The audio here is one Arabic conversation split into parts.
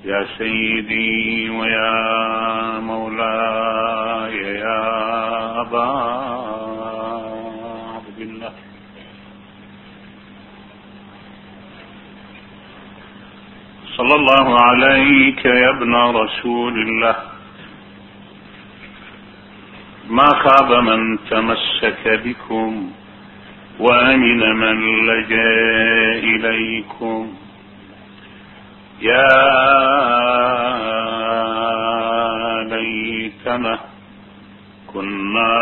يا سيدي ويا مولاي يا أبا عبد الله، صلى الله عليك يا ابن رسول الله. ما خاب من تمسك بكم وأمن من لجأ إليكم. يا ليتنا كنا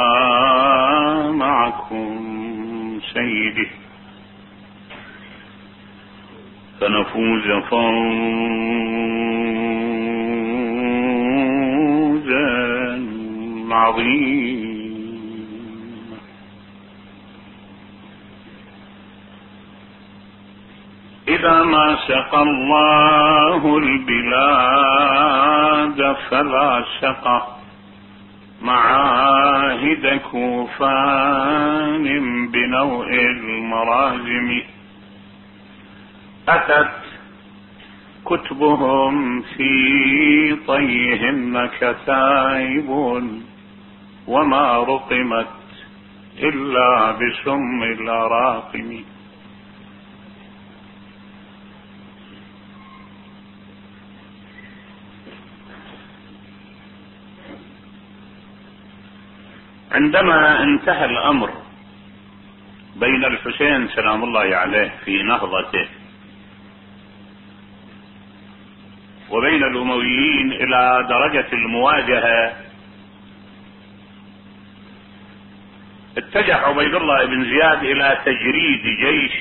معكم سيدي فنفوز فوزا عظيما. إذا ما سقى الله البلاد فلا سقى معاهد كوفان بنوء المرازم. أتت كتبهم في طيهن كتائب وما رقمت إلا بسم الأراقم. عندما انتهى الأمر بين الحسين سلام الله عليه في نهضته وبين الأمويين إلى درجة المواجهة، اتجه عبيد الله بن زياد إلى تجريد جيش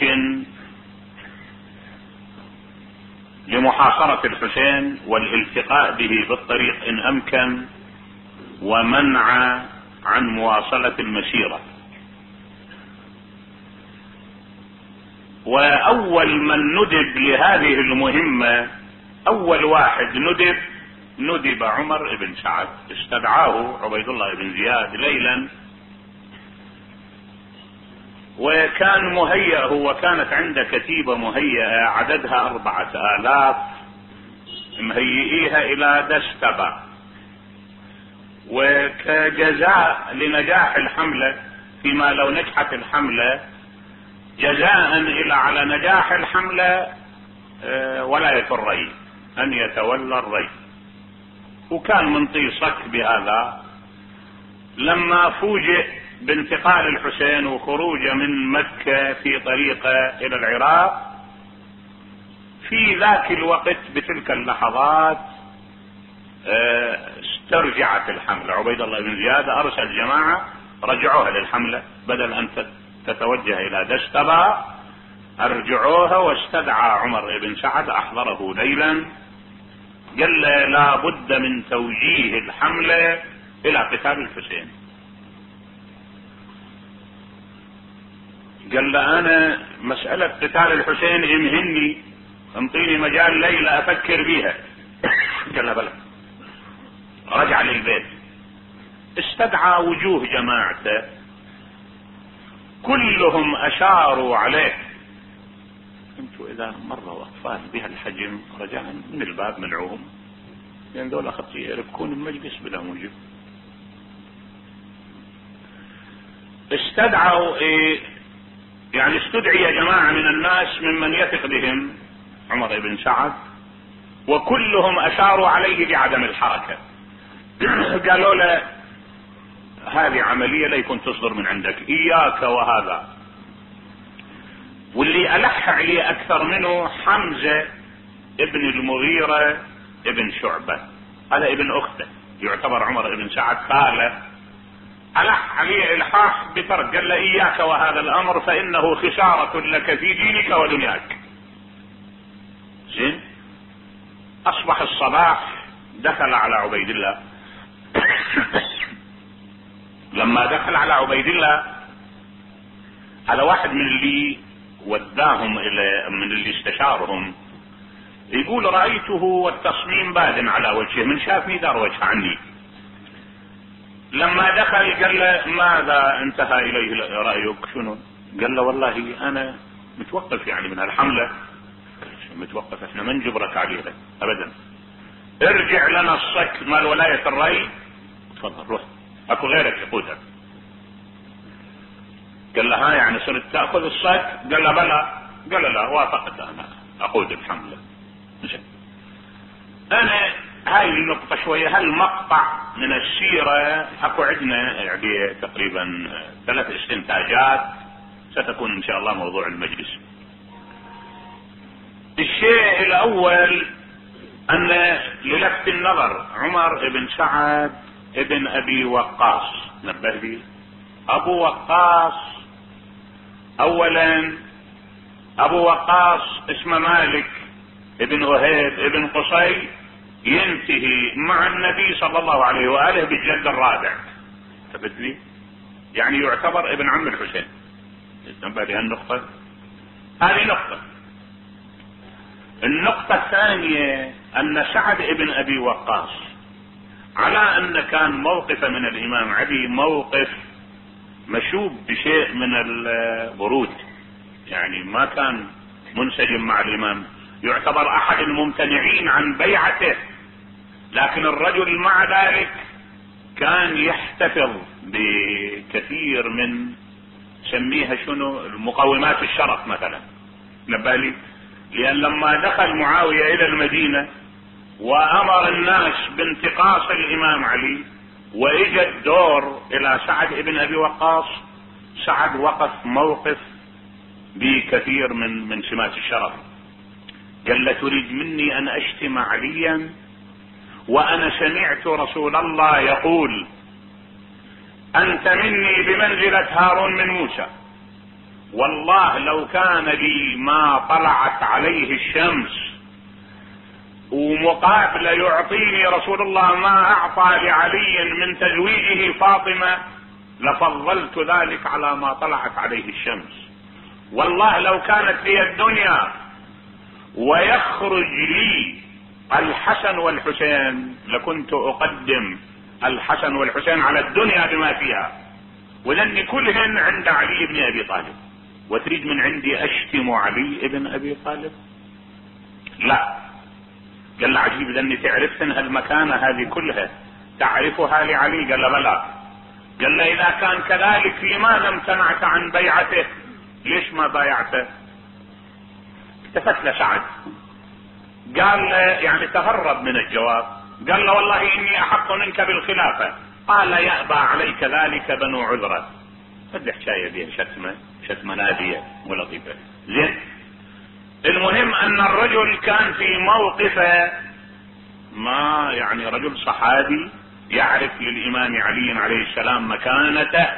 لمحاصرة الحسين والالتقاء به بالطريق إن أمكن ومنع عن مواصلة المسيرة. وأول من ندب لهذه المهمة، أول واحد ندب عمر بن سعد. استدعاه عبيد الله بن زياد ليلا، وكان مهيأ، وكانت عنده كتيبة مهيئة عددها 4000 مهيئيها إلى دستبة، وكجزاء لنجاح الحملة، فيما لو نجحت الحملة جزاء على نجاح الحملة ولاية الري، أن يتولى الري. وكان منطي صك بهذا. لما فوجئ بانتقال الحسين وخروجه من مكة في طريقه إلى العراق، في ذاك الوقت بتلك اللحظات استرجعت الحملة. عبيد الله بن زياد أرسل جماعة رجعوها للحملة، بدل أن تتوجه إلى دشتبة أرجعوها. واستدعى عمر بن سعد، أحضره ليلا، قال لا بد من توجيه الحملة إلى قتال الحسين. قال له أنا مسألة قتال الحسين يمهني، انطيني مجال ليلة أفكر بيها. قال له بلى. رجع للبيت، استدعى وجوه جماعته كلهم أشاروا عليه. انتوا إذا مروا أطفال بها الحجم رجعا من الباب منعوهم، لأن دول خطية يركون المجلس بلا موجب. استدعوا يعني استدعي جماعة من الناس ممن يثق بهم عمر بن سعد، وكلهم أشاروا عليه بعدم الحركة. قالوا له هذه عملية لا يكون تصدر من عندك، إياك وهذا. واللي ألح عليه أكثر منه حمزة ابن المغيرة ابن شعبة، هذا ابن أخته، يعتبر عمر بن سعد خاله. ألح عليه إلحاح بترك، قال له إياك وهذا الأمر فإنه خسارة لك في دينك ودنياك. زين. أصبح الصباح، دخل على عبيد الله. لما دخل على عبيد الله، على واحد من اللي وداهم إلى، من اللي استشارهم، يقول رأيته والتصميم باد على وجهه، من شافني دار وجهه عني. لما دخل قال له ماذا انتهى إليه رأيك؟ شنو؟ قال له والله أنا متوقف يعني من هالحملة. متوقف، احنا ما نجبرك عليه ابدا. ارجع لنا الصك مال ولاية الري، تفضل روح، اكو غيرك يقودها. قال له ها يعني صرت تأخذ الصك؟ قال له بلى. قال له لا، وافقت انا اقود الحملة. انا هاي النقطة شوية، هالمقطع من السيرة اكو عندنا يعني تقريبا 3 استنتاجات ستكون ان شاء الله موضوع المجلس. الشيء الاول ان للفت النظر عمر بن سعد ابن ابي وقاص، نبه لي ابو وقاص. اولا ابو وقاص اسمه مالك ابن وهيب ابن قصي، ينتهي مع النبي صلى الله عليه وآله بالجد الرابع، ثبت لي، يعني يعتبر ابن عم الحسين. انتبه لهالنقطة، هذه نقطة. النقطة الثانية ان سعد ابن ابي وقاص على ان كان موقفه من الامام علي موقف مشوب بشيء من البرود، يعني ما كان منسجم مع الامام، يعتبر احد الممتنعين عن بيعته، لكن الرجل مع ذلك كان يحتفظ بكثير من سميها شنو المقومات الشرف مثلا، نبالي، لان لما دخل معاوية الى المدينة وامر الناس بانتقاص الامام علي واجى الدور الى سعد ابن ابي وقاص، سعد وقف موقف بكثير من سمات الشرف. قال له تريد مني ان اشتم عليا وانا سمعت رسول الله يقول انت مني بمنزلة هارون من موسى، والله لو كان لي ما طلعت عليه الشمس ومقابله يعطيني رسول الله ما اعطى لعلي من تزويجه فاطمة لفضلت ذلك على ما طلعت عليه الشمس، والله لو كانت لي الدنيا ويخرج لي الحسن والحسين لكنت اقدم الحسن والحسين على الدنيا بما فيها، ولاني كلهن عند علي بن ابي طالب، وتريد من عندي اشتم علي بن ابي طالب؟ لا. قال له عجيب، لاني تعرفن هالمكانة هذه كلها تعرفها لعلي؟ قال له بلى. قال له اذا كان كذلك لماذا امتنعت عن بيعته؟ ليش ما بايعته؟ التفت له سعد، قال له يعني تهرب من الجواب، قال له والله اني احق منك بالخلافة. قال يأبى عليك ذلك بنو عذرة. هذه حكاية بها شتمة نادية ولطيفة. زين، المهم ان الرجل كان في موقفه، ما يعني رجل صحابي يعرف للامام علي عليه السلام مكانته،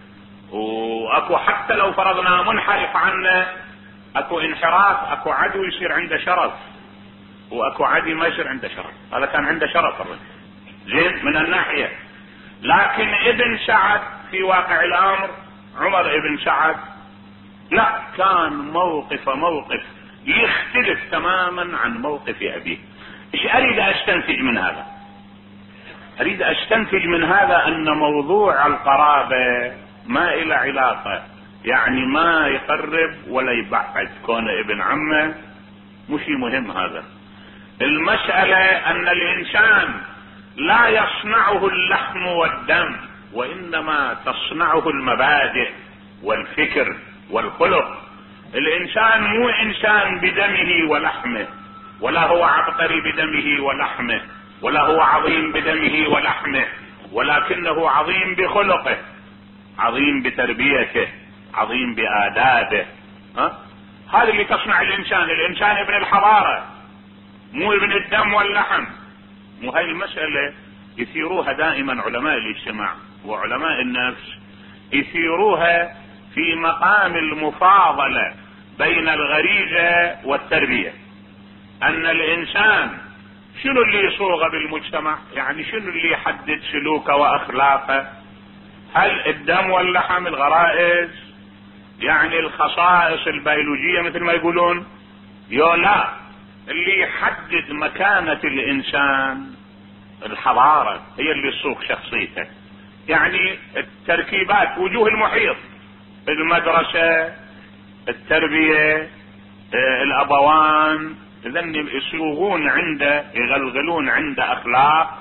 واكو حتى لو فرضنا منحرف عنه اكو انحراف، اكو عدو يصير عنده شرف واكو عدي ما يصير عنده شرف، هذا كان عنده شرف الرجل. زين من الناحية، لكن ابن سعد في واقع الامر عمر ابن سعد لا، كان موقف يختلف تماما عن موقف ابيه. ايش اريد استنتج من هذا؟ اريد استنتج من هذا ان موضوع القرابة ما إلى علاقة، يعني ما يقرب ولا يبعد، كون ابن عمه مش مهم. هذا المسألة ان الانسان لا يصنعه اللحم والدم، وانما تصنعه المبادئ والفكر والخلق. الانسان مو انسان بدمه ولحمه، ولا هو عبقري بدمه ولحمه، ولا هو عظيم بدمه ولحمه، ولكنه عظيم بخلقه، عظيم بتربيته، عظيم بآدابه. هذا اللي تصنع الانسان ابن الحضارة، مو ابن الدم واللحم. مو هاي المسألة يثيروها دائما علماء الاجتماع وعلماء النفس، يثيروها في مقام المفاضلة بين الغريزة والتربية، ان الانسان شنو اللي يصوغ بالمجتمع، يعني شنو اللي يحدد سلوكه واخلاقه؟ هل الدم واللحم، الغرائز، يعني الخصائص البيولوجية مثل ما يقولون؟ لا، اللي يحدد مكانة الانسان الحضارة، هي اللي تصوغ شخصيته، يعني التركيبات، وجوه المحيط، المدرسة، التربية، الابوان، اذن يسوغون عنده، يغلغلون عنده اخلاق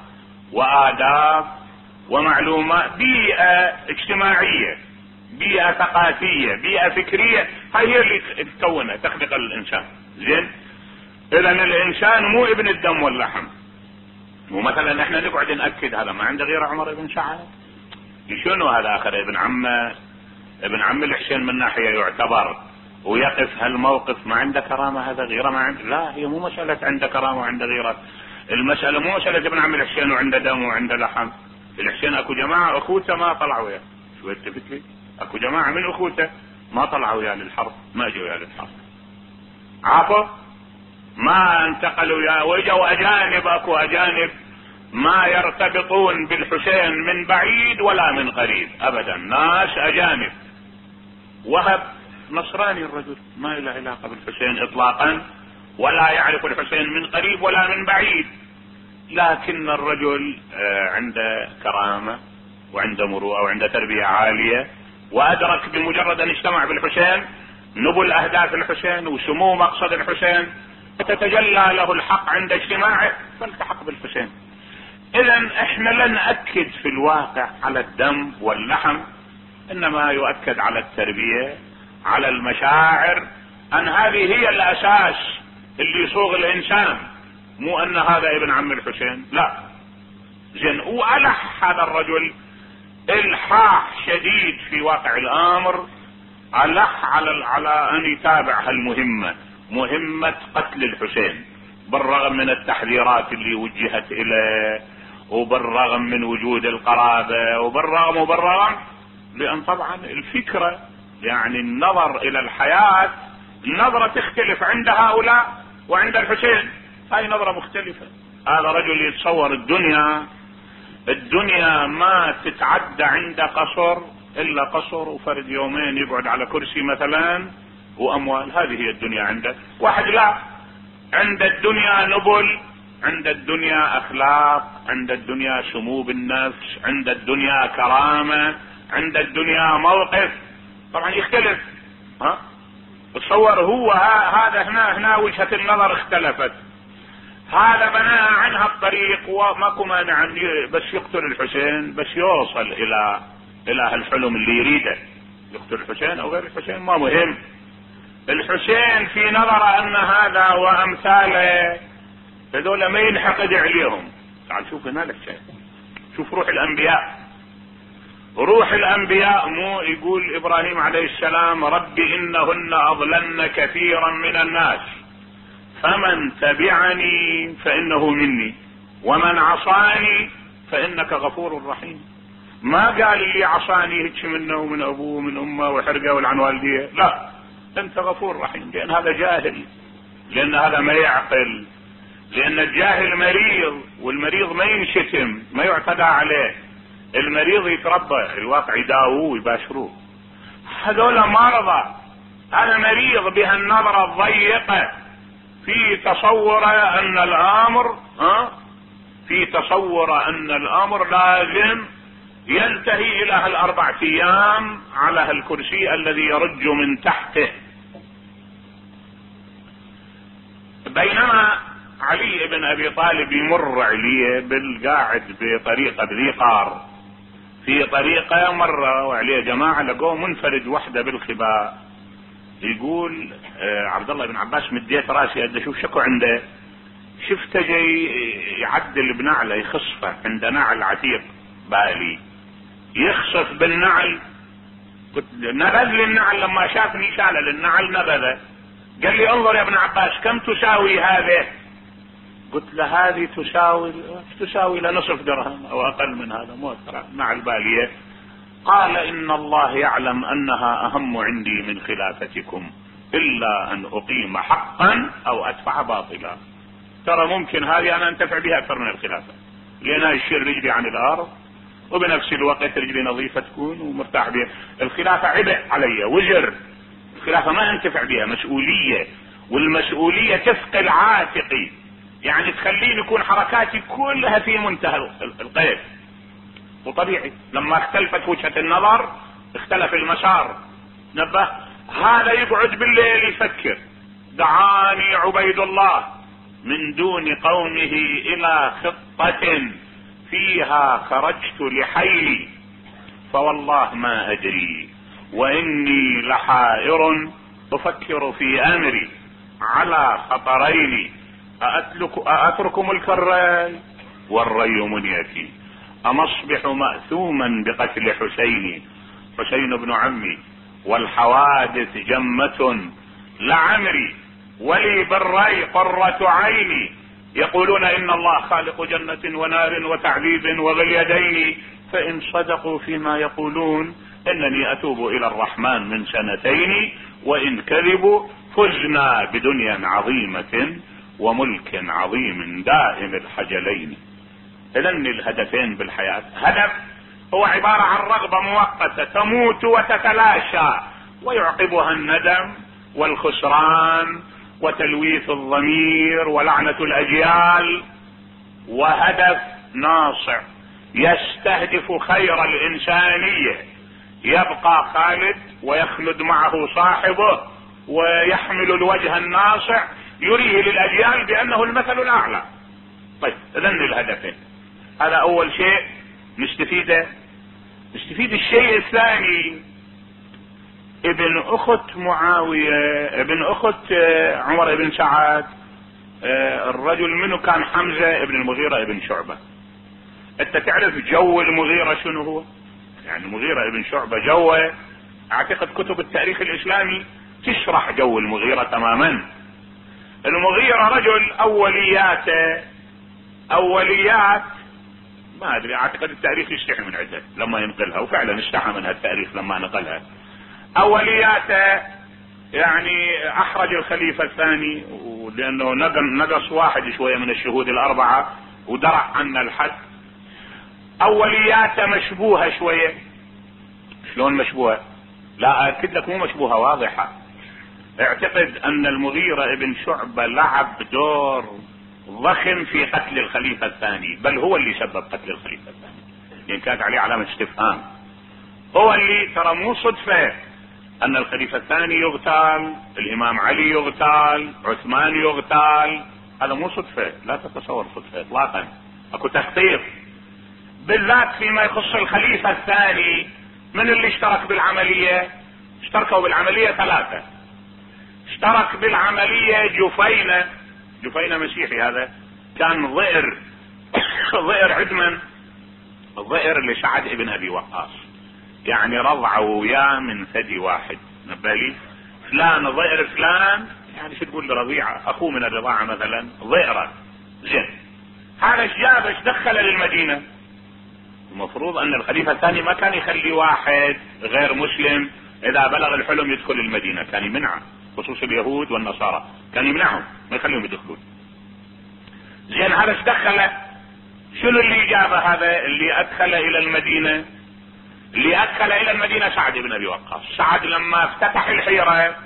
واداب ومعلومات، بيئة اجتماعية، بيئة ثقافية، بيئة فكرية، هي اللي تكونها تخلق الانسان. زين، اذا الانسان مو ابن الدم واللحم. ومثلا احنا نقعد نأكد هذا ما عنده غير عمر بن سعد، شنو هذا اخر ابن عمه، ابن عم الحسين من ناحية يعتبر ويقف هالموقف، ما عنده كرامة، هذا غيره ما عنده. لا، هي مو مسألة عنده كرامة وعنده غيرة، المسألة مو مسألة ابن عم الحسين وعنده دم وعنده لحم. الحسين اكو جماعة اخوته ما طلعوا وياه، شو التفت لي، اكو جماعة من اخوته ما طلعوا وياه للحرب، ما اجوا وياه للحرب، عافوا، ما انتقلوا وياه، واجوا اجانب، اكو اجانب ما يرتبطون بالحسين من بعيد ولا من قريب ابدا، ناس اجانب. وهب نصراني الرجل، ما له علاقة بالحسين اطلاقا، ولا يعرف الحسين من قريب ولا من بعيد، لكن الرجل عنده كرامة وعنده مروءة وعنده تربية عالية، وادرك بمجرد ان اجتمع بالحسين نبل اهداف الحسين وسمو مقصد الحسين، فتتجلى له الحق عند اجتماعه فالتحق بالحسين. اذا احنا لا نأكد في الواقع على الدم واللحم، انما يؤكد على التربية، على المشاعر، ان هذه هي الاساس اللي يصوغ الانسان، مو ان هذا ابن عم الحسين، لا. زين، والح هذا الرجل الحاح شديد في واقع الامر، الح على ان يتابع هالمهمة، مهمة قتل الحسين، بالرغم من التحذيرات اللي وجهت اليه، وبالرغم من وجود القرابة، وبالرغم لان طبعا الفكرة يعني النظر الى الحياة، النظرة تختلف عند هؤلاء وعند الحسين، هاي نظرة مختلفة. هذا رجل يتصور الدنيا ما تتعدى عند قصر الا قصر وفرد يومين يقعد على كرسي مثلا واموال، هذه هي الدنيا عنده. واحد لا، عند الدنيا نبل، عند الدنيا اخلاق، عند الدنيا سمو بالنفس، عند الدنيا كرامة، عند الدنيا موقف، طبعا يختلف. تصور هو هذا هنا وجهة النظر اختلفت، هذا بنى عنها الطريق وماكو مانع بس يقتل الحسين، بس يوصل الى هالحلم اللي يريده، يقتل الحسين او غير الحسين ما مهم. الحسين في نظر ان هذا وامثاله هذول ما ينحقد عليهم. تعال شوف هنا الحسين، شوف روح الانبياء، روح الانبياء، مو يقول ابراهيم عليه السلام رب انهن اضللن كثيرا من الناس فمن تبعني فانه مني ومن عصاني فانك غفور رحيم. ما قال اللي عصاني هيك منه ومن ابوه ومن امه وحرقه والعن والديه، لا، انت غفور رحيم، لان هذا جاهل، لان هذا ما يعقل، لان الجاهل مريض، والمريض ما ينشتم، ما يعتدى عليه، المريض يتربى، الواقع يداووه يباشروه. هذول مرضى، هذا مريض بهالنظرة الضيقة في تصور ان الامر لازم ينتهي الى هالاربع ايام على هالكرسي الذي يرج من تحته. بينما علي بن ابي طالب يمر عليه بالقاعد بطريقة بذي قار، في طريقة مرة وعليه جماعة لقوه منفرد وحده بالخباء، يقول عبد الله بن عباس مديت راسي قد اشوف شكو عنده، شفته جاي يعدل بنعله يخصفه، عنده نعل عتيق بالي يخصف بالنعل، قلت نبذ لي النعل، لما شافني شال للنعل نبذه، قال لي انظر يا ابن عباس كم تساوي هذه؟ قلت له هذه تساوي لنصف درهم او اقل من هذا، مو نعل باليه. قال ان الله يعلم انها اهم عندي من خلافتكم الا ان اقيم حقا او ادفع باطلا. ترى ممكن هذه انا انتفع بها اكثر من الخلافة، لانها يشيل رجلي عن الارض وبنفس الوقت رجلي نظيفة تكون ومرتاح بها. الخلافة عبء علي، وزر، الخلافة ما انتفع بها، مسؤولية، والمسؤولية تثقل عاتقي، يعني تخليني يكون حركاتي كلها في منتهى القيد. وطبيعي لما اختلفت وجهة النظر اختلف المسار. نبه، هذا يقعد بالليل يفكر، دعاني عبيد الله من دون قومه الى خطة فيها خرجت لحيلي، فوالله ما ادري واني لحائر افكر في امري على خطرين، أأترك ملك الري والري منيتي، أم أصبح مأثوما بقتل حسين بن عمي، والحوادث جمة لعمري، ولي بالري قرة عيني، يقولون إن الله خالق جنة ونار وتعذيب وذي اليدين، فإن صدقوا فيما يقولون إنني أتوب إلى الرحمن من سنتين، وإن كذبوا فزنا بدنيا عظيمة وملك عظيم دائم الحجلين. إذن الهدفين بالحياة، هدف هو عبارة عن رغبة مؤقتة تموت وتتلاشى ويعقبها الندم والخسران وتلويث الضمير ولعنة الأجيال، وهدف ناصع يستهدف خير الإنسانية يبقى خالد ويخلد معه صاحبه ويحمل الوجه الناصع يريه للأجيال بأنه المثل الأعلى. طيب إذن الهدفين، هذا أول شيء نستفيد الشيء الثاني، ابن أخت معاوية ابن أخت عمر بن سعد، الرجل منه كان حمزة ابن المغيرة ابن شعبة. انت تعرف جو المغيرة شنو هو؟ يعني المغيرة ابن شعبة جوه، اعتقد كتب التاريخ الاسلامي تشرح جو المغيرة تماما. المغيرة رجل اوليات ما ادري، اعتقد التاريخ يستحي من عدة لما ينقلها، وفعلا استحى منها التاريخ لما نقلها. اولياته يعني احرج الخليفة الثاني، لانه نقص واحد شوية من الشهود الاربعة ودرع عنا الحد. اولياته مشبوهة شوية. شلون مشبوهة؟ لا اكد لك مو مشبوهة، واضحة. اعتقد ان المغيرة ابن شعبة لعب دور ضخم في قتل الخليفة الثاني، بل هو اللي سبب قتل الخليفة الثاني، لان كانت عليه علامة استفهام. هو اللي ترى مو صدفة ان الخليفة الثاني يغتال، الامام علي يغتال، عثمان يغتال، هذا مو صدفة، لا تتصور صدفة اطلاقا، اكو تخطيط. بالذات فيما يخص الخليفة الثاني، من اللي اشترك بالعملية؟ اشتركوا بالعملية ثلاثة. اشترك بالعملية جفينة مسيحي، هذا كان ضئر ضئر عدمن، الضئر اللي سعد ابن ابي وقاص، يعني رضعوا وياه من ثدي واحد. نبالي فلان ضئر فلان، يعني شو تقول رضيعة اخوه من الرضاعة مثلا، ضئرة. زين، هذا ايش جاب ايش دخله للمدينة؟ المفروض ان الخليفة الثاني ما كان يخلي واحد غير مسلم اذا بلغ الحلم يدخل المدينة، كان يمنعه، خصوص اليهود والنصارى كان يمنعهم ما يخليهم يدخلون. زين، هذا ايش دخله؟ شنو اللي جابه هذا اللي ادخل الى المدينة؟ اللي ادخل الى المدينة سعد بن ابي وقاص. سعد لما افتتح الحيرة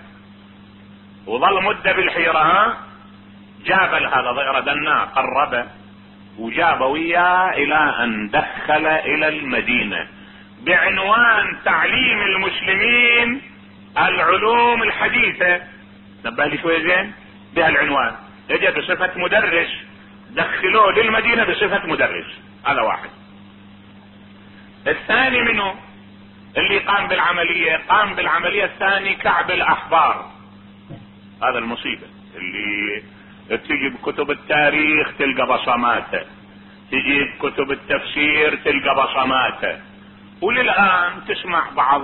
وظل مدة بالحيرة، جاب هذا ضئر دنا قربه وجاب وياه الى ان دخل الى المدينة بعنوان تعليم المسلمين العلوم الحديثة. نبه لي شوية زين، بهالعنوان يجي بصفة مدرس، دخلوه للمدينة بصفة مدرس. هذا واحد. الثاني منه اللي قام بالعملية الثاني كعب الأحبار. هذا المصيبة اللي تجي بكتب التاريخ تلقى بصماته، تجي بكتب التفسير تلقى بصماته، وللآن تسمع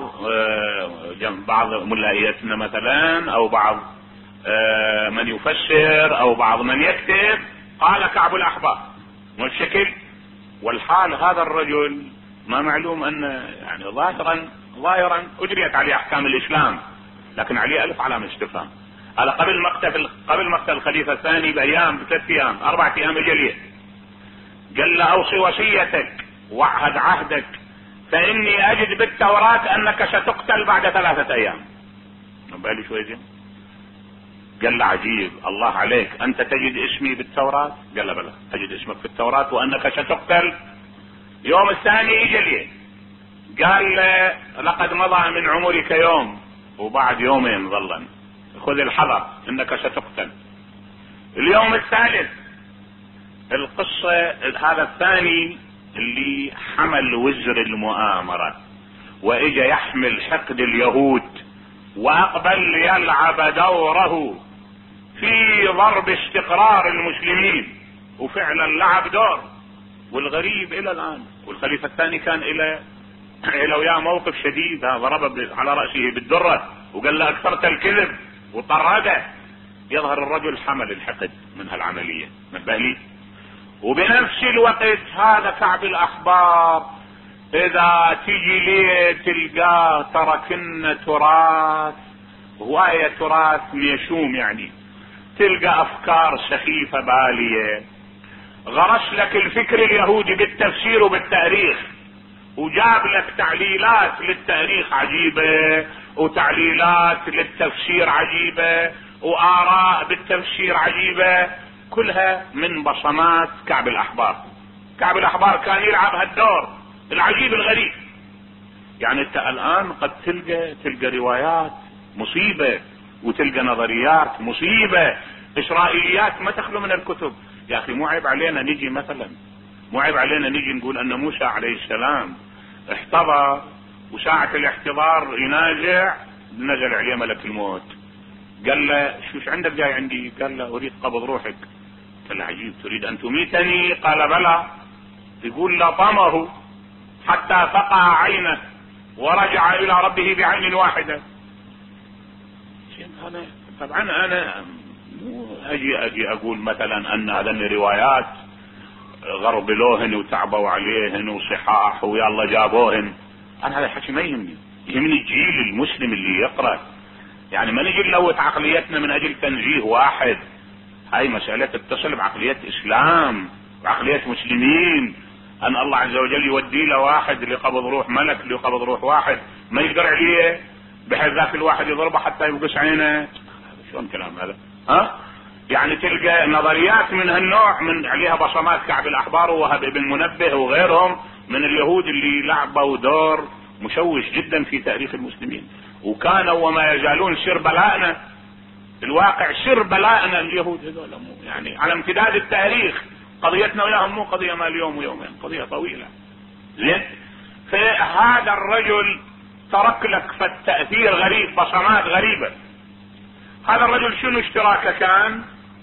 بعض ملايتنا مثلا او بعض من يفسر او بعض من يكتب قال كعب الأحبار والشكل والحال. هذا الرجل ما معلوم ان يعني ظاهرا اجريت عليه احكام الاسلام، لكن عليه الف علامة استفهام. هذا قبل مقتل الخليفة الثاني بايام، ب3 ايام 4 ايام جليل، قال له اوصي وصيتك وعهد عهدك فاني اجد بالتوراة انك ستقتل بعد 3 ايام. بالي شوي زين. قال له عجيب، الله عليك انت تجد اسمي بالتوراة؟ قال له بلى اجد اسمك في التوراة وانك ستقتل. يوم الثاني اجى لي قال لقد مضى من عمرك يوم وبعد يومين ظلا، خذ الحذر انك ستقتل. اليوم الثالث القصة، هذا الثاني اللي حمل وزر المؤامرة واجا يحمل حقد اليهود واقبل يلعب دوره في ضرب استقرار المسلمين، وفعلا لعب دور. والغريب الى الان، والخليفة الثاني كان الى وياه موقف شديد، ضرب على رأسه بالدرة وقال له اكثرت الكذب وطرده. يظهر الرجل حمل الحقد من هالعملية، نبه لي. وبنفس الوقت هذا كعب الاحبار اذا تجي ليه تلقاه تركن تراث، هواية تراث ميشوم، يعني تلقى افكار سخيفة بالية، غرس لك الفكر اليهودي بالتفسير وبالتاريخ، وجاب لك تعليلات للتاريخ عجيبة وتعليلات للتفسير عجيبة وآراء بالتفسير عجيبة، كلها من بصمات كعب الأحبار. كعب الأحبار كان يلعب هالدور العجيب الغريب. يعني انت الآن قد تلقى روايات مصيبة، وتلقى نظريات مصيبة، إسرائيليات ما تخلو من الكتب. يا أخي مو عيب علينا نجي مثلا، مو عيب علينا نجي نقول أن موسى عليه السلام احتضر، وساعة الاحتضار ينازع نزل عليه ملك الموت، قال له شوش عندك جاي عندي؟ قال له اريد قبض روحك. قال له عجيب، تريد ان تميتني؟ قال بلى. يقول لطمه حتى فقع عينه ورجع الى ربه بعين واحدة. طبعا انا مو اجي اقول مثلا ان هذين روايات غربلوهن وتعبوا عليهن وصحاح ويلا جابوهن، انا هذا الحكي ما يهمني، يهمني الجيل المسلم اللي يقرأ. يعني ما نجي نلوث عقليتنا من اجل تنزيه واحد، هاي مسألة تتصل بعقلية اسلام وعقلية مسلمين، ان الله عز وجل يودي له واحد لقبض روح ملك، لقبض روح واحد ما يقدر عليه بحيث ذاك الواحد يضربه حتى يبقس عينه. شلون كلام هذا؟ يعني تلقى نظريات من هالنوع من عليها بصمات كعب الاحبار ووهب بن منبه وغيرهم من اليهود اللي لعبوا دور مشوش جدا في تاريخ المسلمين، وكانوا وما يزالون سر بلائنا. الواقع سر بلائنا اليهود هذول، يعني على امتداد التاريخ قضيتنا وياهم مو قضية ما اليوم ويومين، قضية طويلة. زين، فهذا الرجل ترك لك فالتأثير غريب، بصمات غريبة. هذا الرجل شنو اشتراكه كان؟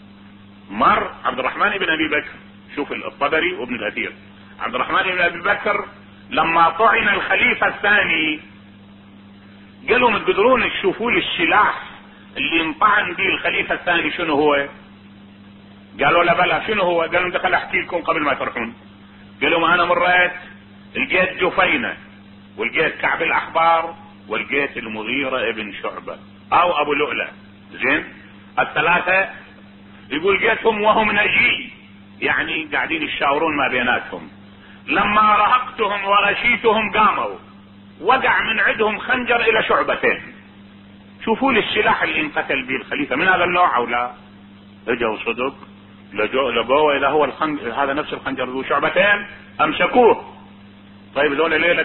مر عبد الرحمن بن ابي بكر، شوف الطبري وابن الاثير، عبد الرحمن بن ابي بكر لما طعن الخليفة الثاني قالوا ما تقدرون تشوفوا لي السلاح اللي انطعن به الخليفة الثاني شنو هو؟ قالوا لا بلا، شنو هو؟ قالوا دخل احكي لكم قبل ما تروحون. قالوا ما انا مريت لقيت جفينة ولقيت كعب الاحبار ولقيت المغيرة ابن شعبة او ابو لؤلؤ، زين الثلاثة يقول لقيتهم وهم نجي، يعني قاعدين يشاورون ما بيناتهم. لما رهقتهم وغشيتهم قاموا، وقع من عندهم خنجر الى شعبتين. شوفوا لي السلاح اللي انقتل به الخليفة من هذا النوع او لا؟ اجوا صدق لقوه اذا هو هذا نفس الخنجر ذو شعبتين، امسكوه. طيب ذولا ليلة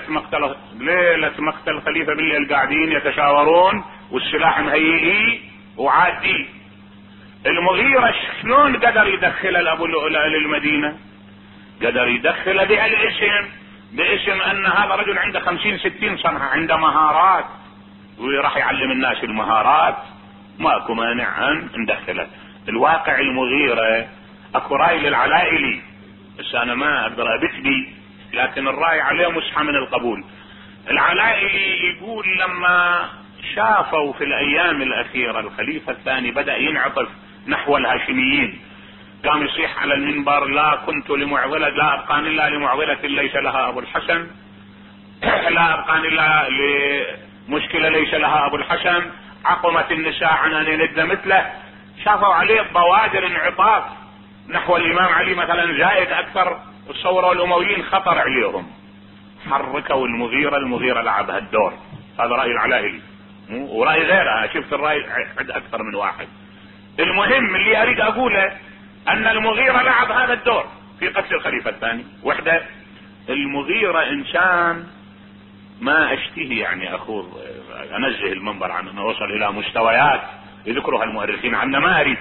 مقتل الخليفة بالليل قاعدين يتشاورون والسلاح مهيئي وعادي. المغيرة شلون قدر يدخل الابو لؤلؤ للمدينة؟ قدر يدخل بهالاسم، باسم ان هذا رجل عنده 50-60 سنة، عنده مهارات وراح يعلم الناس المهارات، ماكو مانع ان ندخله. الواقع المغيرة اكو راي للعلائلي، بس انا ما اقدر ابتدي، لكن الراي عليه مسحة من القبول. العلائلي يقول لما شافوا في الايام الاخيرة الخليفة الثاني بدأ ينعطف نحو الهاشميين، قام يصيح على المنبر لا كنت لمعضلة، لا ابقان الا لمعضلة ليس لها ابو الحسن، لا ابقان الا لمشكلة ليس لها ابو الحسن، عقمت النساء عن ان يلد مثله. شافوا عليه بوادر انعطاف نحو الامام علي مثلا زائد اكثر، الثورة والامويين خطر عليهم، حركوا المغيرة لعب هالدور. هذا رأي العلائلي ورأي غيرها، شفت الرأي عند اكثر من واحد. المهم اللي اريد اقوله ان المغيرة لعب هذا الدور في قتل الخليفة الثاني. وحدة المغيرة انسان ما اشتهي يعني انزه المنبر عنه، انه وصل الى مستويات يذكرها المؤرخين عنه ما اريد،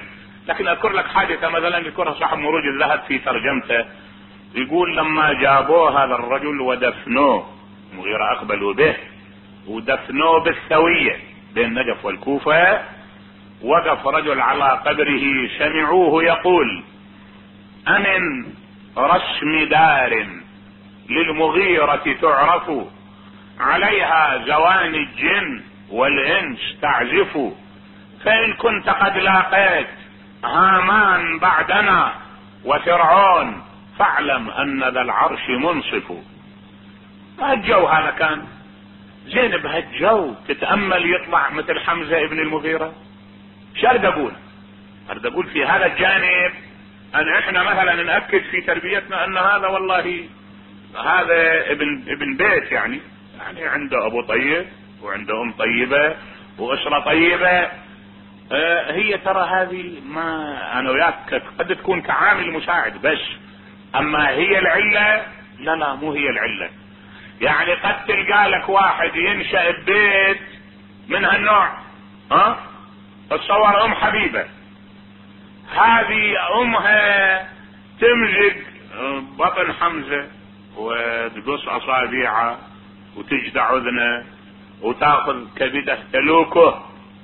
لكن اذكر لك حادثة مثلا يذكرها صاحب مروج الذهب في ترجمته، يقول لما جابوه هذا الرجل ودفنوه، المغيرة اقبلوا به ودفنوه بالسوية بين النجف والكوفة، وقف رجل على قبره سمعوه يقول: أمن رسم دار للمغيرة تعرف، عليها زواني الجن والإنس تعزف، فإن كنت قد لاقيت هامان بعدنا وفرعون فاعلم أن ذا العرش منصف. هالجو هذا كان زين، بهالجو تتأمل يطلع مثل حمزة ابن المغيرة. شو اريد اقول؟ اريد اقول في هذا الجانب ان احنا مثلا نأكد في تربيتنا ان هذا والله هذا ابن بيت، يعني عنده ابو طيب وعنده ام طيبة واسرة طيبة. هي ترى هذه ما انا وياك قد تكون كعامل مساعد بس، اما هي العلة لا مو هي العلة. يعني قد تلقى لك واحد ينشأ ببيت من هالنوع، تصور ام حبيبة هذه امها تمزق بطن حمزة وتقص اصابيعه وتجدع اذنه وتاخذ كبده تلوكه،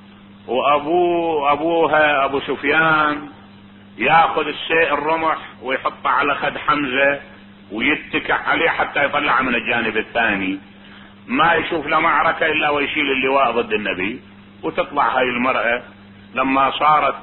وابوها ابو سفيان ياخذ الرمح ويحطه على خد حمزة ويتكع عليه حتى يطلعه من الجانب الثاني، ما يشوف له معركة الا ويشيل اللواء ضد النبي. وتطلع هاي المرأة لما صارت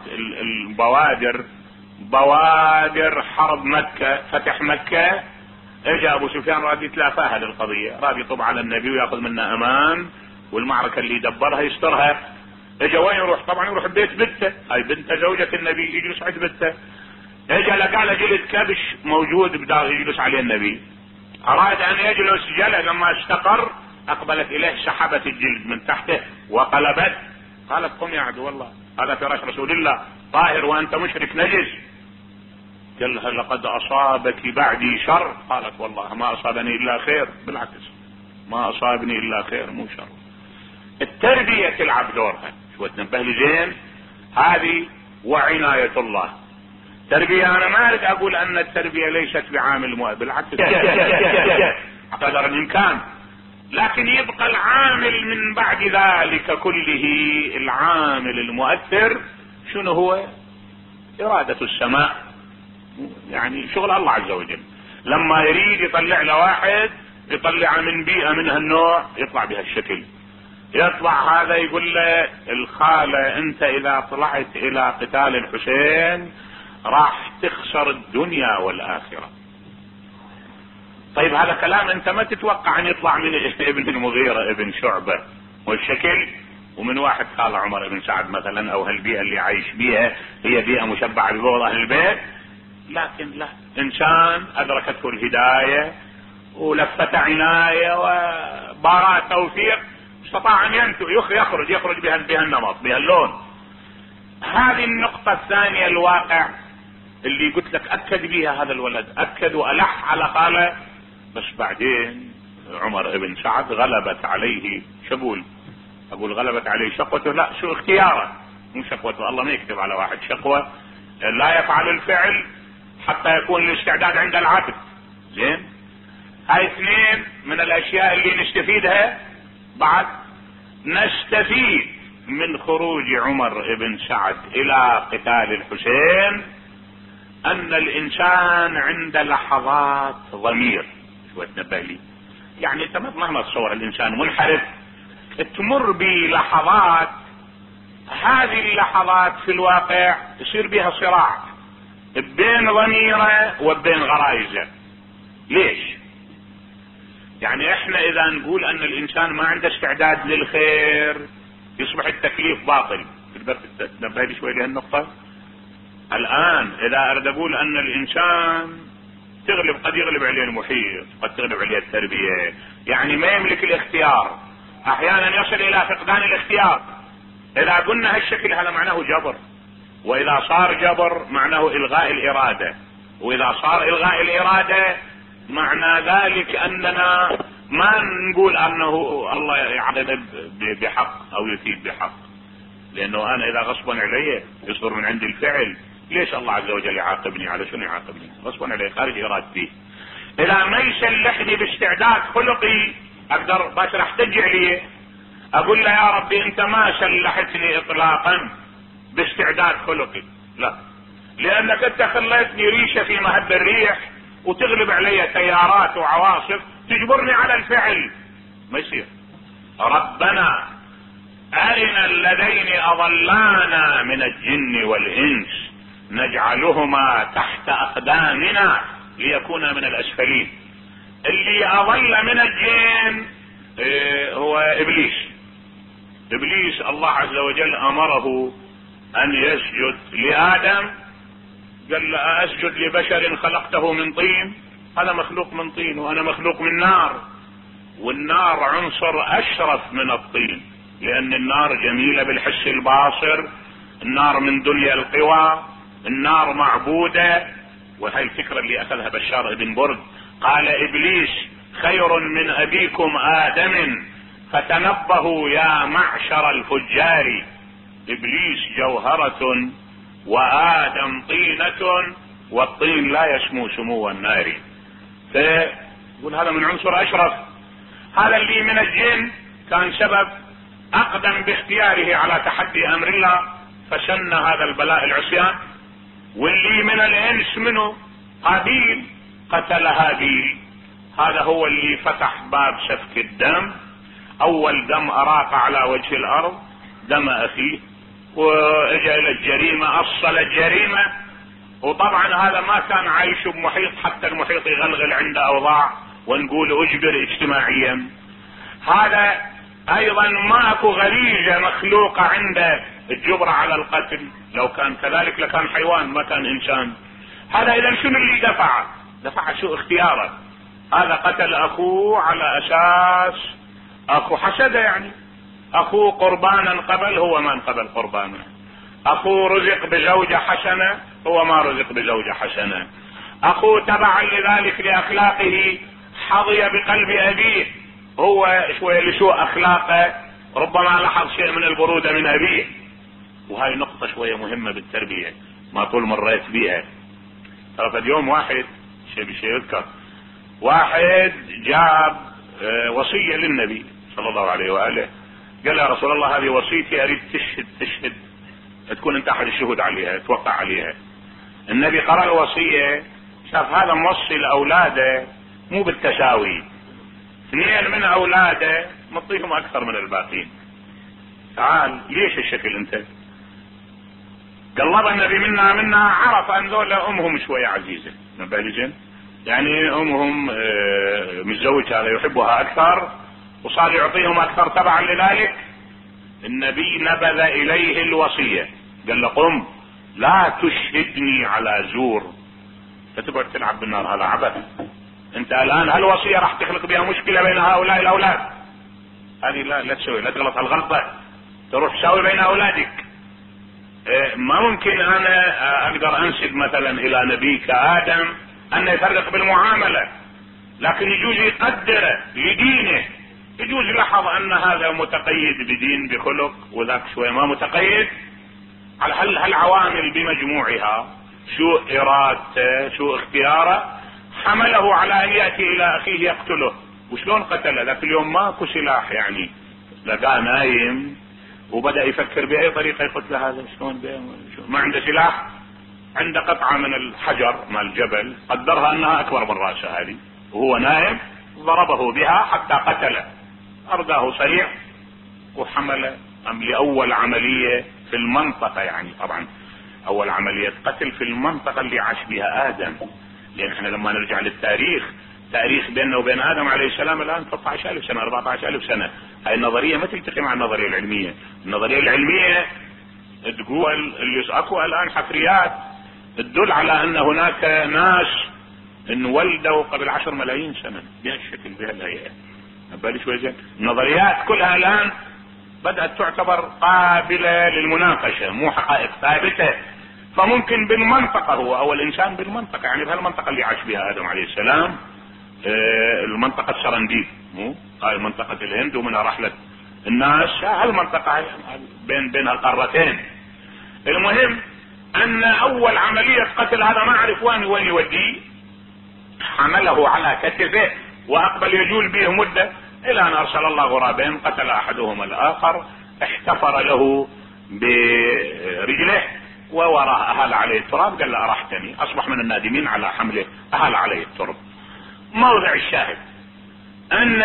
بوادر حرب مكة، فتح مكة، اجى ابو سفيان راد يتلافاها للقضية، راد يطب على النبي وياخذ منه امان، والمعركة اللي يدبرها يسترها. اجى وين يروح؟ طبعا يروح بيت بنته، هاي بنته زوجة النبي، يجلس عند بنته. اجى لقى له جلد كبش موجود بدار يجلس عليه النبي، اراد ان يجلس جلد، لما استقر اقبلت اليه سحبت الجلد من تحته وقلبت، قالت: قم يا عدو الله، هذا فراش رسول الله طاهر وانت مشرك نجس. قال لها: لقد اصابك بعدي شر. قالت: والله ما اصابني الا خير، بالعكس ما اصابني الا خير مو شر. التربية تلعب دورها، شو تنبه لي زين هذه وعناية الله. تربية انا ما اريد اقول ان التربية ليست بعامل بالعكس قدر الامكان، لكن يبقى العامل من بعد ذلك كله، العامل المؤثر شنو هو؟ إرادة السماء، يعني شغل الله عز وجل. لما يريد يطلع له واحد يطلع من بيئة من هالنوع يطلع بهالشكل، يطلع هذا يقول له: الخالة انت اذا طلعت الى قتال الحسين راح تخسر الدنيا والاخرة. طيب هذا كلام انت ما تتوقع ان يطلع من ابن المغيرة ابن شعبة والشكل، ومن واحد قال عمر بن سعد مثلا، او هالبيئة اللي عايش بيها هي بيئة مشبعة ببغض اهل البيت. لكن لا، انسان ادركته الهداية ولفت عناية وبراء توفيق، استطاع ان يخرج بها النمط بها اللون. هذه النقطة الثانية، الواقع اللي قلت لك اكد بها هذا الولد، اكد والح على خاله، بس بعدين عمر بن سعد غلبت عليه اقول غلبت عليه شقوته، لا شو اختياره مو شقوته، الله ما يكتب على واحد شقوة، لا يفعل الفعل حتى يكون الاستعداد عند العبد. زين، هاي اثنين من الاشياء اللي نستفيدها. بعد نستفيد من خروج عمر بن سعد الى قتال الحسين ان الانسان عند لحظات ضمير، شو تنبه لي، يعني انت مهما تصور الانسان منحرف تمر بلحظات، هذه اللحظات في الواقع يصير بها صراع بين ضميره وبين غرائزه. ليش؟ يعني احنا اذا نقول ان الانسان ما عنده استعداد للخير يصبح التكليف باطل. تنبه لي شوي لهالنقطة. الان اذا اريد اقول ان الانسان قد يغلب عليه المحيط، قد تغلب عليه التربية، يعني ما يملك الاختيار، احيانا يصل الى فقدان الاختيار. اذا قلنا هالشكل هذا معناه جبر، واذا صار جبر معناه الغاء الارادة، واذا صار الغاء الارادة معنى ذلك اننا ما نقول انه الله يعذب بحق او يثيب بحق، لانه انا اذا غصبا علي يصدر من عندي الفعل ليش الله عز وجل يعاقبني؟ على شنو يعاقبني؟ غصبا عليه، خارج ارادتي. اذا ما يسلحني باستعداد خلقي اقدر بس احتج عليه، اقول له يا ربي انت ما سلحتني اطلاقا باستعداد خلقي، لا، لانك انت خليتني ريشة في مهب الريح وتغلب علي تيارات وعواصف تجبرني على الفعل، ما يصير. ربنا ارنا الذين اضلانا من الجن والانس نجعلهما تحت اقدامنا ليكونا من الاسفلين. اللي اضل من الجن هو ابليس. ابليس الله عز وجل امره ان يسجد لادم، قال له اسجد لبشر خلقته من طين، هذا مخلوق من طين وانا مخلوق من نار، والنار عنصر اشرف من الطين، لان النار جميلة بالحس الباصر، النار من دنيا القوى، النار معبودة. وهي الفكرة اللي اخذها بشار بن برد، قال ابليس خير من ابيكم ادم فتنبهوا يا معشر الفجار. ابليس جوهرة وادم طينة، والطين لا يسمو سمو النار، فيقول هذا من عنصر اشرف. هذا اللي من الجن كان سبب اقدم باختياره على تحدي امر الله فسن هذا البلاء العصيان. واللي من الانس منه قابيل قتل هابيل، هذا هو اللي فتح باب سفك الدم، اول دم اراق على وجه الارض دم اخيه، واجا الى الجريمة اصل الجريمة. وطبعا هذا ما كان عايش بمحيط حتى المحيط يغلغل عنده اوضاع ونقول اجبر اجتماعيا. هذا ايضا ماكو غريزة مخلوقة عنده الجبرة على القتل، لو كان كذلك لكان حيوان ما كان انسان. هذا اذا شنو اللي دفع شو اختياره؟ هذا قتل اخوه على اساس اخو حسده، يعني اخوه قربانا قبل هو ما انقبل قربانا، اخوه رزق بزوجة حسنة هو ما رزق بزوجة حسنة، اخوه تبعا لذلك لاخلاقه حظي بقلب ابيه، هو شوية لسوء اخلاقه ربما لاحظ شيء من البرودة من ابيه. وهاي نقطة شوية مهمة بالتربية ما طول مريت بيها. ترى اليوم واحد شيء يذكر، واحد جاب وصية للنبي صلى الله عليه وآله، قال يا رسول الله هذه وصيتي اريد تشهد تكون انت احد الشهود عليها توقع عليها. النبي قرأ الوصية، شاف هذا موصي لاولاده مو بالتساوي، اثنين من اولاده مطيهم اكثر من الباقين، تعال ليش الشكل انت؟ قلب النبي منا عرف ان ذولا امهم شوية عزيزة مبالجين، يعني امهم متزوج هذا يحبها اكثر وصار يعطيهم اكثر. تبعا لذلك النبي نبذ اليه الوصية، قال له قم لا تشهدني على زور، فتقعد تلعب بالنار، هذا عبث. انت الان هالوصية راح تخلق بها مشكلة بين هؤلاء الاولاد، هذه لا تسوي، لا تغلط هالغلطة تروح تساوي بين اولادك. ما ممكن انا اقدر انسب مثلا الى نبي كآدم ان يفرق بالمعاملة، لكن يجوز يقدر لدينه، يجوز لاحظ ان هذا متقيد بدين بخلق وذاك شوية ما متقيد، على هالعوامل بمجموعها شو ارادته شو اختياره حمله على ان يأتي الى اخيه يقتله. وشلون قتله؟ ذاك اليوم ماكو سلاح، يعني لقاه نايم وبدأ يفكر بأي طريقة يقتل هذا، شلون ما عنده سلاح، عنده قطعة من الحجر مال الجبل قدرها انها اكبر من رأسه هذه، وهو نايم ضربه بها حتى قتله، ارداه سريع وحمله لأول عملية في المنطقة، يعني طبعا اول عملية قتل في المنطقة اللي عاش بها آدم، لان احنا لما نرجع للتاريخ تاريخ بيننا وبين آدم عليه السلام الان 13,000 سنة 14,000 سنة. هاي النظرية ما تلتقي مع النظرية العلمية. النظرية العلمية تقول اللي اكو الان حفريات تدل على ان هناك ناس انولدوا قبل 10 ملايين سنة بهالشكل بهالهيئة. بالي شوي زين. النظريات كلها الان بدأت تعتبر قابلة للمناقشة، مو حقائق ثابتة. فممكن بالمنطقة هو او الانسان بالمنطقة، يعني بهالمنطقة اللي عاش بها آدم عليه السلام، المنطقة السرنديب، مو هاي منطقة الهند ومنها رحلة الناس، هالمنطقة بين القارتين. المهم ان اول عملية قتل هذا ما اعرف وين يوديه، حمله على كتفه واقبل يجول به مدة الى ان ارسل الله غرابين قتل احدهما الاخر، احتفر له برجله ووراه اهل عليه التراب، قال له ارحتني، اصبح من النادمين على حمله اهل عليه التراب. موضع الشاهد ان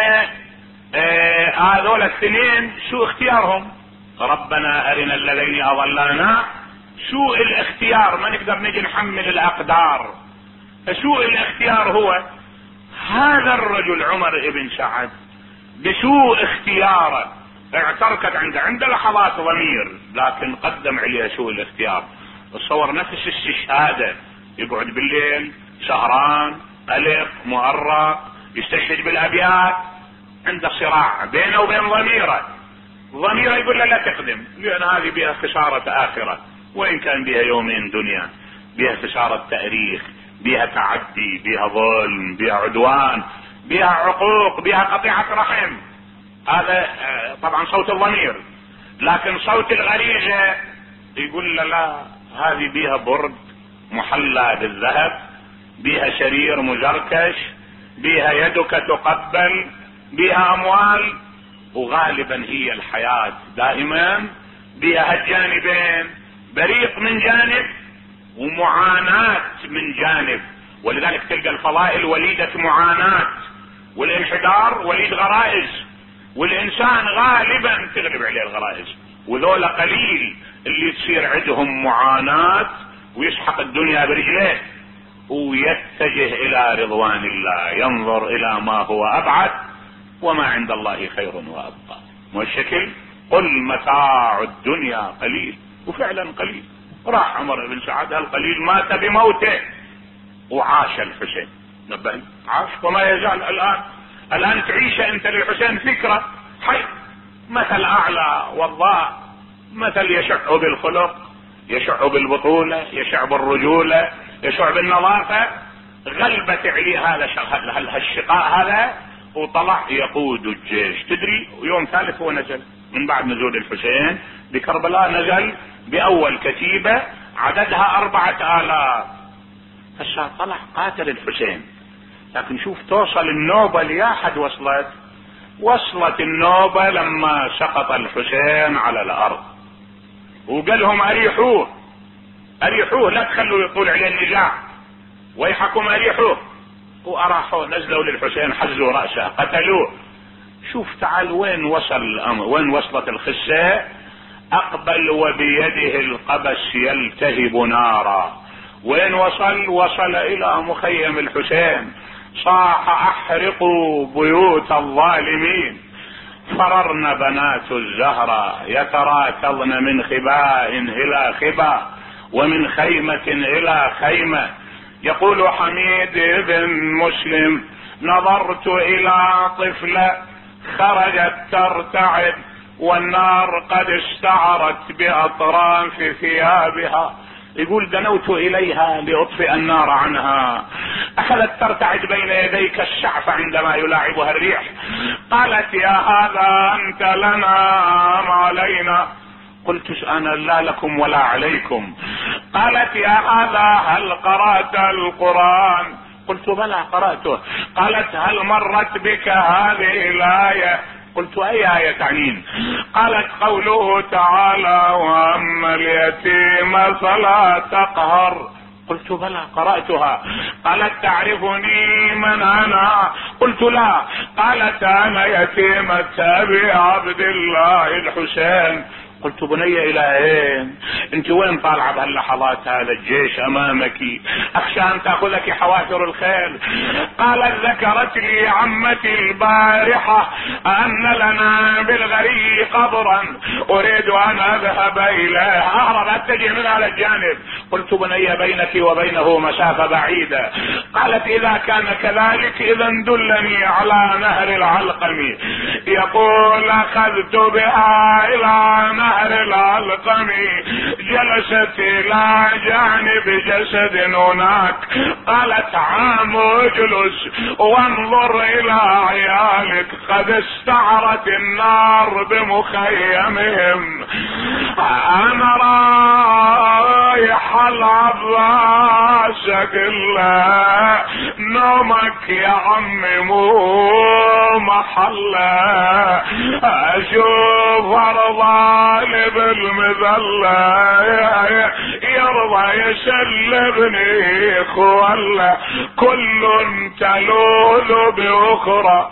هذول الاثنين شو اختيارهم؟ ربنا ارنا الذين اضلانا، سوء الاختيار، ما نقدر نجي نحمل الاقدار، فسوء الاختيار هو هذا الرجل عمر بن سعد بسوء اختياره اعتركت عنده لحظات ضمير، لكن قدم عليها سوء الاختيار. تصور نفس الشهادة، يقعد بالليل سهران قلق مؤرق يستشهد بالابيات، عنده صراع بينه وبين ضميره يقول له لا تقدم، لان هذه بها خسارة اخرة، وان كان بها يومين دنيا، بها خسارة تاريخ، بها تعدي، بها ظلم، بها عدوان، بها عقوق، بها قطيعة رحم. هذا طبعا صوت الضمير. لكن صوت الغريزة يقول له لا، هذه بها برد محلى بالذهب، بها سرير مزركش، بها يدك تقبل، بها اموال، وغالبا هي الحياة دائما بها هالجانبين، بريق من جانب ومعاناة من جانب. ولذلك تلقى الفضائل وليدة معاناة، والانحدار وليد غرائز، والانسان غالبا تغلب عليه الغرائز، وذولا قليل اللي تصير عندهم معاناة ويسحق الدنيا برجليه ويتجه الى رضوان الله، ينظر الى ما هو ابعد، وما عند الله خير وابقى. والشكل قل متاع الدنيا قليل، وفعلا قليل. راح عمر بن سعد القليل مات بموته، وعاش الحسين، نبه عاش وما يزال الان تعيش انت للحسين فكرة حي، مثل اعلى والله، مثل يشع بالخلق، يشع بالبطولة، يشع بالرجولة، يشع بالنظافة. غلبت عليه هذا الشقاء هذا، وطلع يقود الجيش. تدري يوم ثالث هو نزل من بعد نزول الحسين بكربلاء، نزل باول كتيبة عددها 4000. هسه طلع قاتل الحسين، لكن شوف توصل النوبة ليا حد وصلت النوبة لما سقط الحسين على الارض، وقال لهم اريحوه لا تخلوا يطول عليه النزاع، ويحكم اريحوه. واراحوه، نزلوا للحسين حزوا رأسه قتلوه. شوف تعال وين وصل الامر، وين وصلت الخسة. اقبل وبيده القبس يلتهب نارا. وين وصل الى مخيم الحسين، صاح احرقوا بيوت الظالمين. فررن بنات الزهرة يتراكضن من خباء الى خباء، ومن خيمة الى خيمة. يقول حميد بن مسلم نظرت الى طفلة خرجت ترتعد، والنار قد استعرت باطراف ثيابها. يقول دنوت اليها لاطفئ النار عنها، اخذت ترتعد بين يديك الشعف عندما يلاعبها الريح. قالت يا هذا انت لنا ما علينا. قلت انا لا لكم ولا عليكم. قالت يا هذا هل قرأت القرآن؟ قلت بلى قرأته. قالت هل مرت بك هذه الآية؟ قلت اي آية تعنين؟ قالت قوله تعالى واما اليتيم فلا تقهر. قلت بلى قرأتها. قالت تعرفني من انا؟ قلت لا. قالت انا يتيمة ابي عبد الله الحسين. قلت بني الى اين انت؟ وين طالعه بهاللحظات هذا الجيش امامك؟ اخشى ان تاخذك حوافر الخيل. قالت ذكرت لي عمتي البارحة ان لنا بالغري قبرا اريد ان اذهب اليه، اهرب اتجه من هذا الجانب. قلت بني بينك وبينه مسافة بعيدة. قالت اذا كان كذلك اذا دلني على نهر العلقم. يقول اخذت بها الى نهر العلقم، جلست الى جانب جسد هناك. قالت عام اجلس وانظر الى عيالك قد استعرت النار بمخيمهم. انا رايح روح العباس كله نومك يا عمي مو محله، اشوف ارضاني بالمذله يرضى يسلبني خوله، كل تلول باخرى.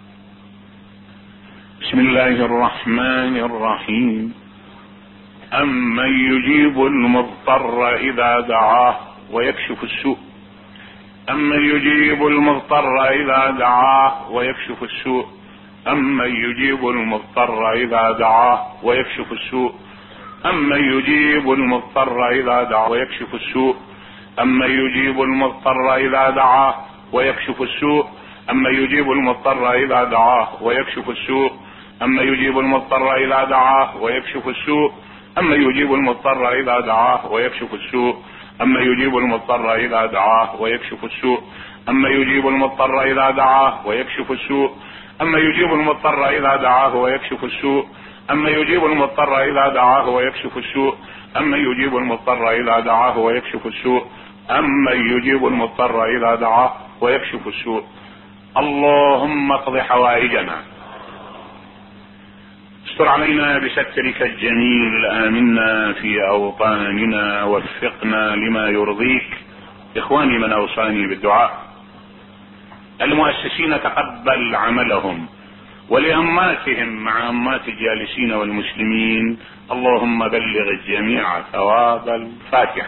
بسم الله الرحمن الرحيم. أمن يجيب المضطر إذا دعاه ويكشف السوء، أمن يجيب المضطر إذا دعاه ويكشف السوء، أمن يجيب المضطر إذا دعاه ويكشف السوء، أمن يجيب المضطر إذا دعاه ويكشف السوء، أمن يجيب المضطر إذا دعاه ويكشف السوء، أمن يجيب المضطر إذا دعاه ويكشف السوء، أمن يجيب المضطر إذا دعاه ويكشف السوء، أما يجيب المضطر إذا دعاه ويكشف السوء، أما يجيب المضطر إذا دعاه ويكشف السوء، أما يجيب المضطر إذا دعاه ويكشف السوء، أما يجيب المضطر إذا دعاه ويكشف السوء، أما يجيب المضطر إذا دعاه ويكشف السوء، أما يجيب المضطر إذا دعاه ويكشف السوء، أما يجيب المضطر إذا دعاه ويكشف السوء. اللهم اقض حوائجنا، استر علينا بسترك الجميل، آمنا في أوطاننا، وفقنا لما يرضيك. إخواني من أوصاني بالدعاء، المؤسسين تقبل عملهم، ولأماتهم مع أمات الجالسين والمسلمين، اللهم بلغ الجميع ثواب الفاتحة.